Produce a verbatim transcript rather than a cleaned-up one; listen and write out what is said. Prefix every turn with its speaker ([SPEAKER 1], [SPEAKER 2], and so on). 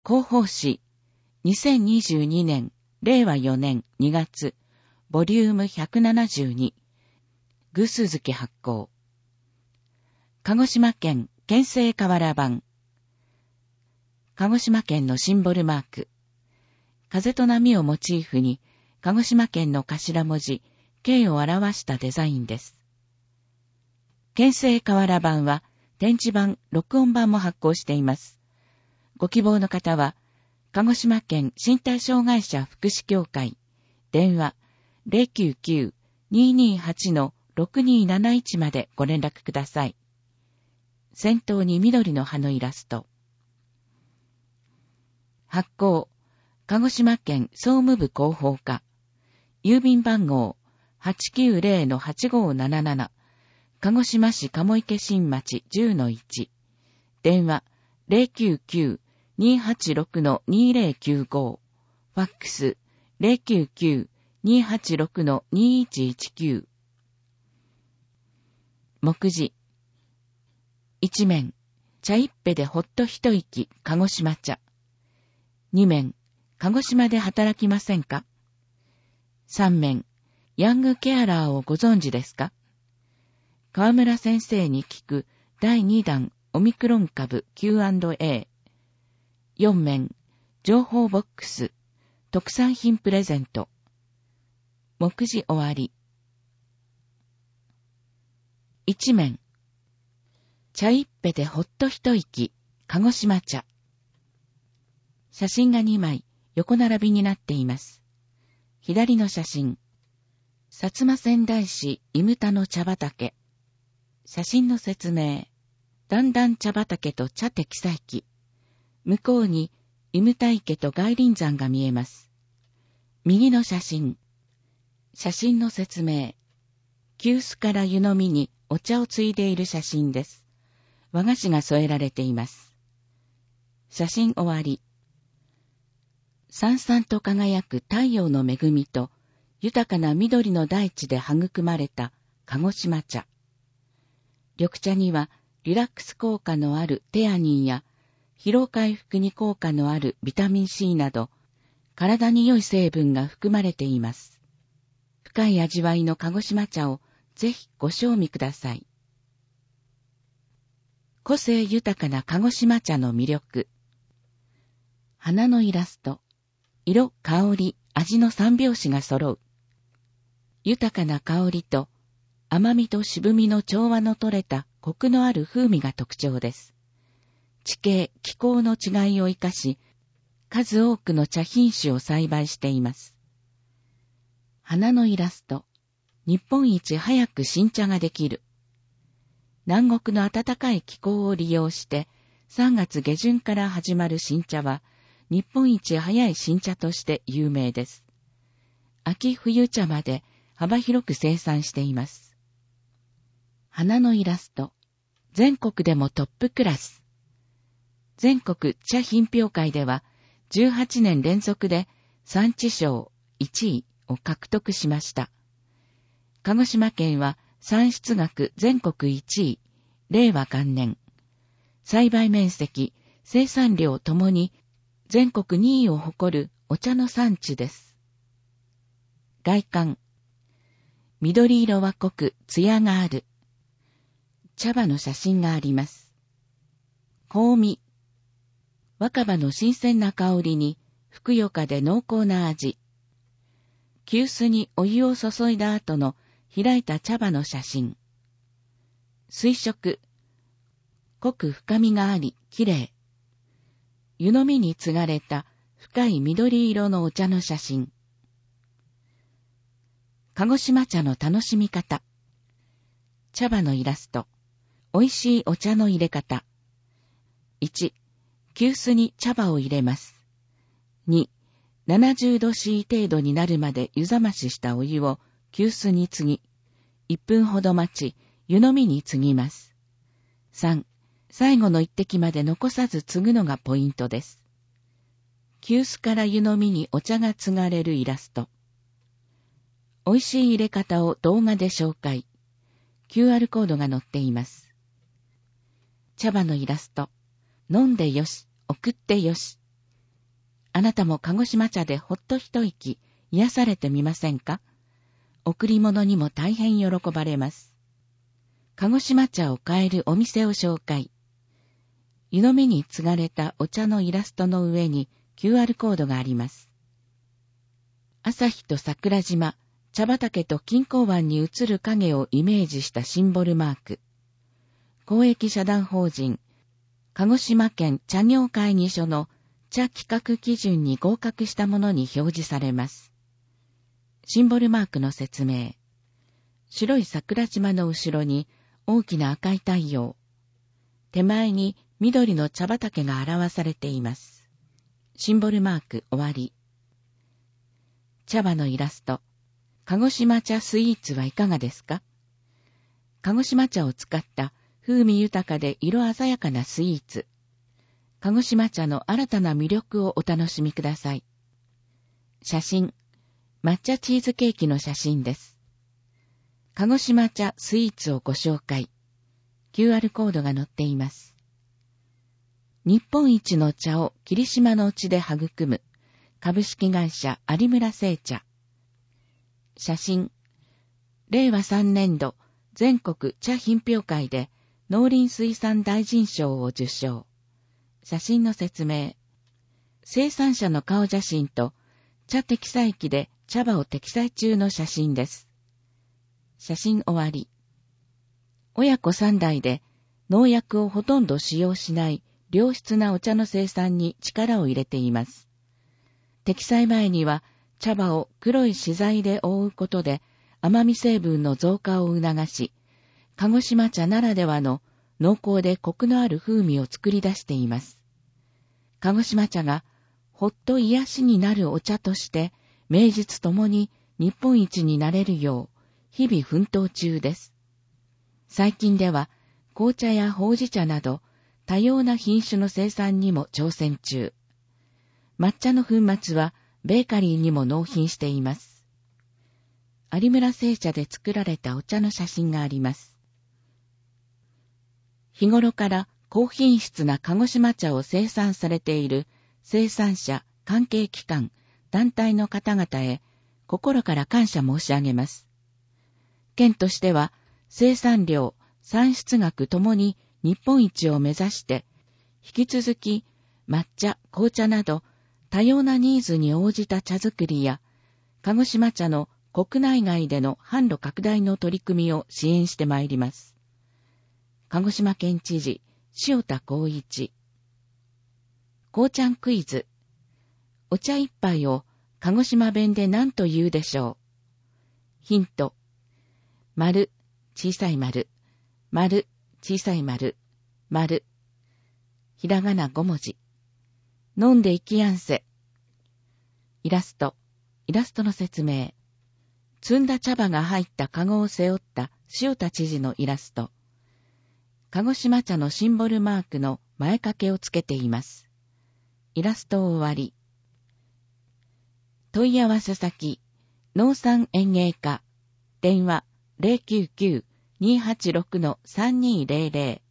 [SPEAKER 1] 広報誌、にせんにじゅうにねん、れいわよねんにがつ、ボリュームひゃくななじゅうに、ぐすづき発行。鹿児島県県政瓦版。鹿児島県のシンボルマーク。風と波をモチーフに、鹿児島県の頭文字、K を表したデザインです。県政瓦版は、展示版、録音版も発行しています。ご希望の方は、鹿児島県身体障害者福祉協会、電話 ゼロきゅうきゅう にーにーはち ろくにーなないち までご連絡ください。先頭に緑の葉のイラスト。発行、鹿児島県総務部広報課、郵便番号 はちきゅうぜろのはちごーなななな、鹿児島市鴨池新町 じゅうのいち、電話 ゼロきゅうきゅう にーはちろく にーぜろきゅうご、ファックス ゼロきゅうきゅう にーはちろく にーいちいちきゅう。目次。一面、茶一杯でほっと一息、鹿児島茶。二面、鹿児島で働きませんか？三面、ヤングケアラーをご存知ですか？河村先生に聞くだいにだんオミクロン株 キューアンドエー。四面、情報ボックス、特産品プレゼント。目次終わり。一面、茶一杯でほっと一息、鹿児島茶。写真がにまい、横並びになっています。左の写真。薩摩川内市伊牟田の茶畑。写真の説明。段々茶畑と茶適採機。向こうに伊牟田池と外輪山が見えます。右の写真。写真の説明。急須から湯飲みにお茶をついでいる写真です。和菓子が添えられています。写真終わり。さんさんと輝く太陽の恵みと豊かな緑の大地で育まれた鹿児島茶。緑茶にはリラックス効果のあるテアニンや疲労回復に効果のあるビタミン C など体に良い成分が含まれています。深い味わいの鹿児島茶をぜひご賞味ください。個性豊かな鹿児島茶の魅力。花のイラスト。色、香り、味の三拍子が揃う。豊かな香りと甘みと渋みの調和の取れたコクのある風味が特徴です。地形、気候の違いを生かし、数多くの茶品種を栽培しています。花のイラスト。日本一早く新茶ができる。南国の暖かい気候を利用して、さんがつげじゅんから始まる新茶は、日本一早い新茶として有名です。秋冬茶まで幅広く生産しています。花のイラスト。全国でもトップクラス。全国茶品評会では、じゅうはちねん連続で産地賞いちいを獲得しました。鹿児島県は産出額全国いちい、れいわ元年。栽培面積、生産量ともに全国にいを誇るお茶の産地です。外観。緑色は濃く、艶がある。茶葉の写真があります。香味。若葉の新鮮な香りに、ふくよかで濃厚な味。急須にお湯を注いだ後の開いた茶葉の写真。水色。濃く深みがあり、きれい。湯飲みに継がれた深い緑色のお茶の写真。鹿児島茶の楽しみ方。茶葉のイラスト。美味しいお茶の入れ方。いち、急須に茶葉を入れます。に、ななじゅうどシー程度になるまで湯冷まししたお湯を急須に継ぎ、いっぷんほど待ち、湯飲みに継ぎます。さん、最後の一滴まで残さず継ぐのがポイントです。急須から湯飲みにお茶が継がれるイラスト。美味しい入れ方を動画で紹介。キューアール コードが載っています。茶葉のイラスト。飲んでよし、送ってよし。 あなたも鹿児島茶でほっと一息癒されてみませんか？贈り物にも大変喜ばれます。鹿児島茶を買えるお店を紹介。湯飲みに継がれたお茶のイラストの上に キューアール コードがあります。朝日と桜島、茶畑と錦江湾に映る影をイメージしたシンボルマーク。公益社団法人、鹿児島県茶業会議所の茶規格基準に合格したものに表示されます。シンボルマークの説明。白い桜島の後ろに大きな赤い太陽。手前に緑の茶畑が表されています。シンボルマーク終わり。茶葉のイラスト。鹿児島茶スイーツはいかがですか？鹿児島茶を使った風味豊かで色鮮やかなスイーツ。鹿児島茶の新たな魅力をお楽しみください。写真。抹茶チーズケーキの写真です。鹿児島茶スイーツをご紹介。キューアール コードが載っています。日本一の茶を霧島の地で育む株式会社有村製茶。写真。れいわさんねんど全国茶品評会で農林水産大臣賞を受賞。写真の説明。生産者の顔写真と茶摘採機で茶葉を摘採中の写真です。写真終わり。親子三代で農薬をほとんど使用しない良質なお茶の生産に力を入れています。摘採前には茶葉を黒い資材で覆うことで甘み成分の増加を促し、鹿児島茶ならではの濃厚でコクのある風味を作り出しています。鹿児島茶がほっと癒しになるお茶として名実ともに日本一になれるよう日々奮闘中です。最近では紅茶やほうじ茶など多様な品種の生産にも挑戦中。抹茶の粉末はベーカリーにも納品しています。有村製茶で作られたお茶の写真があります。日頃から高品質な鹿児島茶を生産されている生産者、関係機関、団体の方々へ心から感謝申し上げます。県としては生産量、産出額ともに日本一を目指して、引き続き抹茶、紅茶など多様なニーズに応じた茶作りや、鹿児島茶の国内外での販路拡大の取り組みを支援してまいります。鹿児島県知事、塩田光一。紅茶クイズ。お茶一杯を鹿児島弁で何と言うでしょう。ヒント。丸、小さい丸、丸、小さい丸、丸。ひらがなごもじ。飲んでいきやんせ。イラスト。イラストの説明。摘んだ茶葉が入ったカゴを背負った塩田知事のイラスト。鹿児島茶のシンボルマークの前掛けをつけています。イラストを終わり。問い合わせ先、農産園芸課、電話 ゼロきゅうきゅう にーはちろく さんにーゼロゼロ